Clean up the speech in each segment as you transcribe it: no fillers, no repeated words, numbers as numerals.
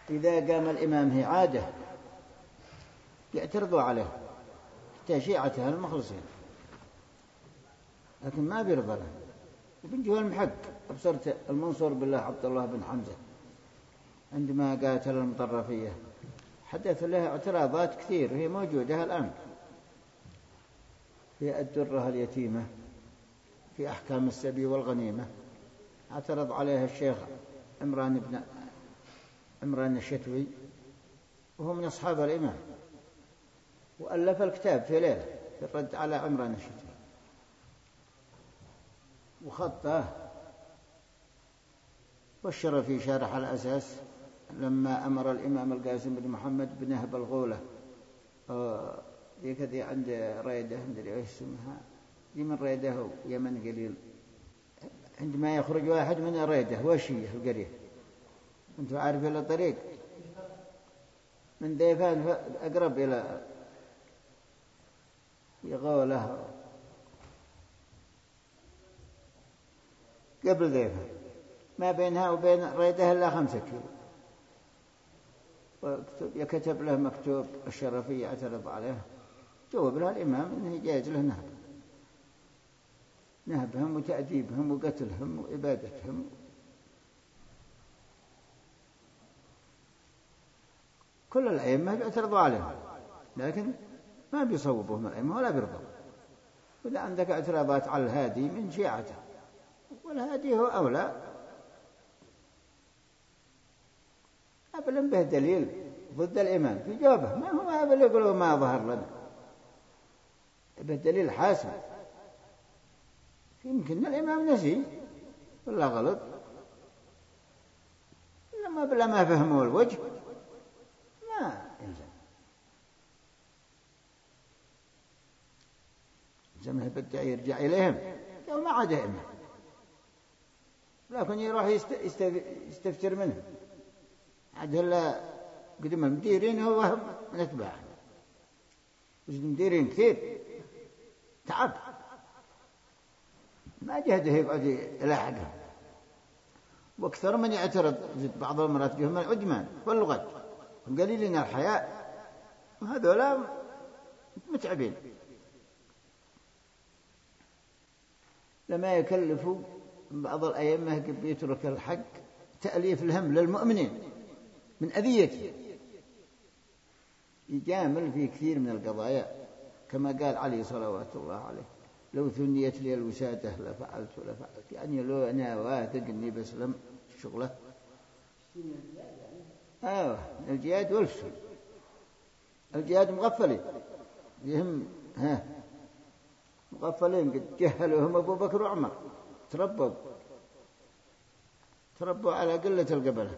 إذا قام الإمام هي عادة يعترضوا عليه حتى شيعته المخلصين، لكن ما بيرضى له. وبن جهل المحق أبصرت المنصور بالله عبد الله بن حمزة عندما قاتل المطرفية حدث له اعتراضات كثير هي موجودة الآن في الدرة اليتيمة في أحكام السبي والغنيمة. اعترض عليها الشيخ عمران الشتوي وهو من أصحاب الإمام، وألف الكتاب في ليلة في الرد على عمران الشتوي وخطه. والشر في شارح الأساس لما أمر الإمام القاسم بن محمد بنهب الغولة ذي عند ريده مدري ايش اسمها دي من ريده ويمن قليل، عندما يخرج واحد من ريده وشيه القرية انتوا عارفين الطريق من ديفان أقرب إلى غولة قبل ديفان ما بينها وبين ريده إلا 5 كيلو. يكتب له مكتوب الشرفية اعترض عليه، جواب له الإمام أنه جائز له نهبهم وتأديبهم وقتلهم وإبادتهم. كل الأئمة بيعترضوا عليهم لكن ما بيصوبوهم الأئمة ولا بيرضوا. وإذا عندك اعتراضات على الهادي من شيعته والهادي هو أولى أبلن به دليل ضد الإمام في جوابه، ما هو أبل يقولوا ما ظهر لنا به دليل حاسم. يمكن الإمام نسي ولا غلط لما ما فهموا الوجه ما يلزمه بدأ يرجع إليهم لو ما عاد إمام، لكن يروح يستفتر منهم عاد هلا قدم المديرين هو من أتباعه المديرين كثير تعب ما جهده يقعد يلاحقهم. واكثر من يعترض بعض المرات بهم العجمان واللغات قليلين الحياء وهذولا متعبين. لما يكلفوا بعض الأئمة يترك الحق تأليف الهم للمؤمنين من أذيته، يجامل في كثير من القضايا كما قال علي صلوات الله عليه لو ثنيت لي الوسادة لفعلت يعني لو أنا واثق أني بسلم شغله الجهاد والفسل. الجهاد مغفلين يهم مغفلين قد جهلوهم أبو بكر وعمر تربوا على قلة القبلة.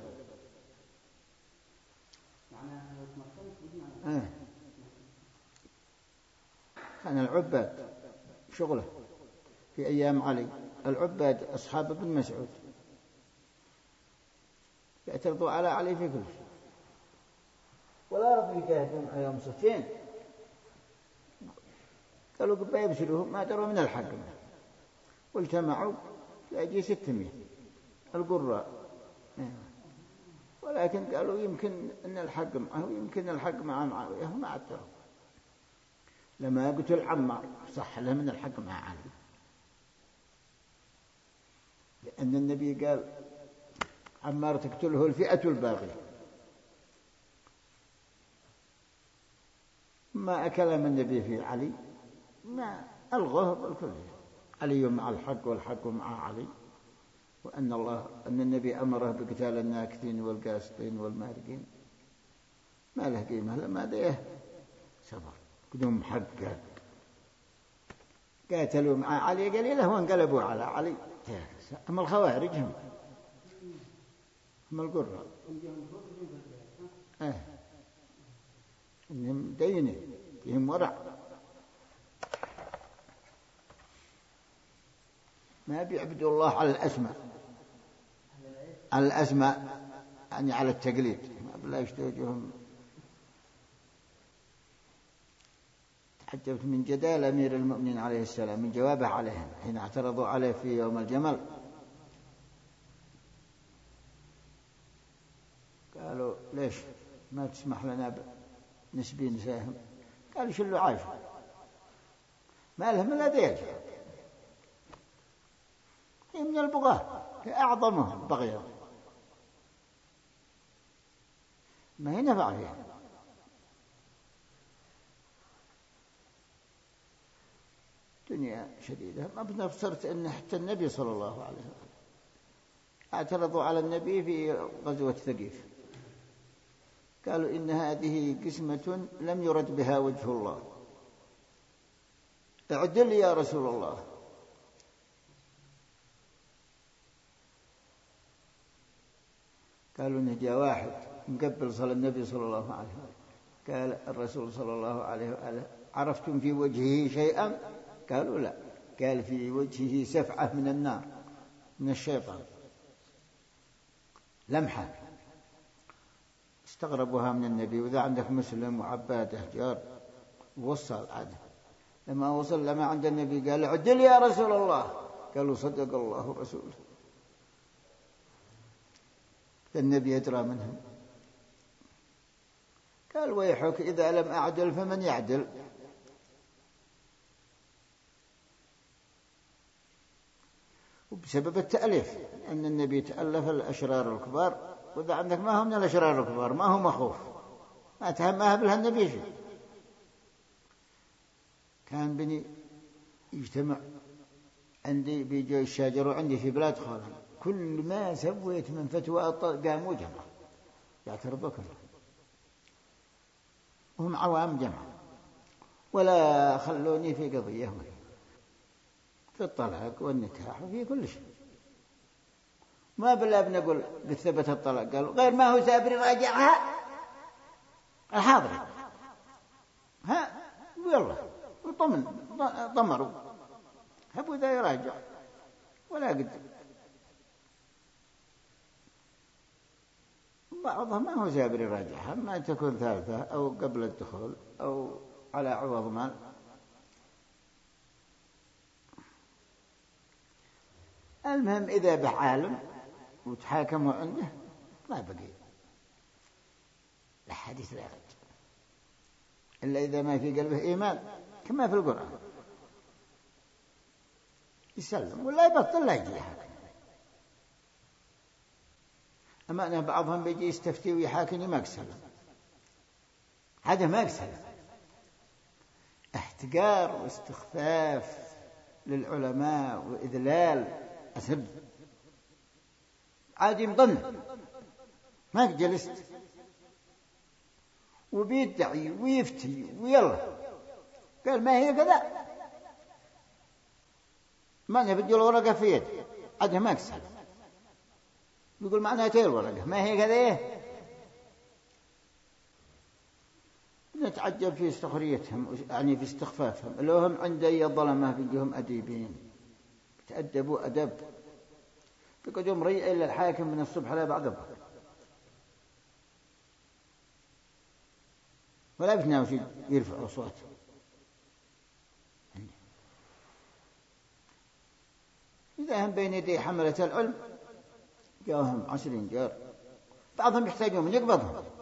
كان العباد شغله في أيام علي العباد أصحاب ابن مسعود يعترضوا على علي في كل شيء ولا رضوا يجاهدون يوم صفين. قالوا قبا يبشروهم ما دروا من الحق واجتمعوا يجي 600 القراء، ولكن قالوا يمكن أن الحق معه ويمكن الحق مع معاوية ما عدتهم. لما قتل عمار صح له من الحق مع علي لأن النبي قال عمار تقتله الفئة الباغية. ما أكلم النبي في علي ما ألغاه بالكل. علي مع الحق والحق مع علي، وأن النبي أمره بقتال الناكثين والقاسطين والمارقين ما له قيمة لما ديه صبر قدوم حق قاتلوا مع علي قليلا وانقلبوا على علي. أما الخوارج هم القراء إنهم دينه فيهم ورع ما بيعبدوا الله على الأسماء يعني على التقليد ما بلا يشتوجهم. تعجبت من جدال أمير المؤمنين عليه السلام من جوابه عليهم حين اعترضوا عليه في يوم الجمل. قالوا ليش ما تسمح لنا نسبي نساهم؟ قالوا شلوا عايشوا ما لهم إلا ذيل، هي من البغاة، هي أعظمهم بغيا، ما هي نفع فيها. دنيا شديدة. ما بنفسرت أن حتى النبي صلى الله عليه وسلم اعترضوا على النبي في غزوة ثقيف، قالوا إن هذه قسمة لم يرد بها وجه الله، اعدل يا رسول الله. قالوا إنه جاء واحد مقبل صلى النبي صلى الله عليه وسلم، قال الرسول صلى الله عليه وسلم عرفتم في وجهه شيئا؟ قالوا لا. قال في وجهه سفعة من النار من الشيطان، لمحة. استغربوها من النبي. وإذا عندك مسلم وعباده جار وصل عاده، لما وصل لما عند النبي قال عدل يا رسول الله، قالوا صدق الله ورسوله. النبي يدرى منهم، قال ويحك إذا لم أعدل فمن يعدل؟ وبسبب التأليف أن النبي تألف الأشرار الكبار، وإذا عندك ما هم من الأشرار الكبار ما هو مخوف، ما تهمها بها النبي شيء. كان بني يجتمع عندي بيجوا الشاجر عندي في بلاد خالد، كل ما سويت من فتوى قاموا جمع يعترضوا كلهم، وهم عوام جمع، ولا خلوني في قضية في الطلاق والنكاح وفي كل شيء. ما بلا بنقول قد ثبت الطلاق قالوا غير ما هو سابر راجعها الحاضر ها ويلا وطمن ضمروا هبوا ذا يراجع ولا قد. بعضها ما هو سابر يراجعها، ما تكون ثالثة أو قبل الدخول أو على عوض مال. المهم إذا بعالم وتحاكموا عنده ما بقي لا حديث لا غد، إلا إذا ما في قلبه إيمان كما في القرآن يسلم ولا يبطل لا يجي يحاكم. أما أنا بعضهم بيجي يستفتي ويحاكمني ما أكسلم، هذا ما أكسلم. احتقار واستخفاف للعلماء وإذلال أسب عادي مضن ما جلست وبيدعي ويفتي ويلا قال ما هي كذا، ما نبدي الورقة في يد عادها ما أكسل، يقول معناها تيل الورقة ما هي كذا. نتعجب في استخريتهم يعني في استخفافهم، لو هم عندي الظلمة بيجيهم أديبين تأدبوا أدب بقدوم ريء إلا الحاكم من الصبح لا بعد الظهر ولا بتناوش يرفع أصواته. إذا هم بين يدي حملة العلم جاءهم 20 جار، بعضهم يحتاجون من يقبضهم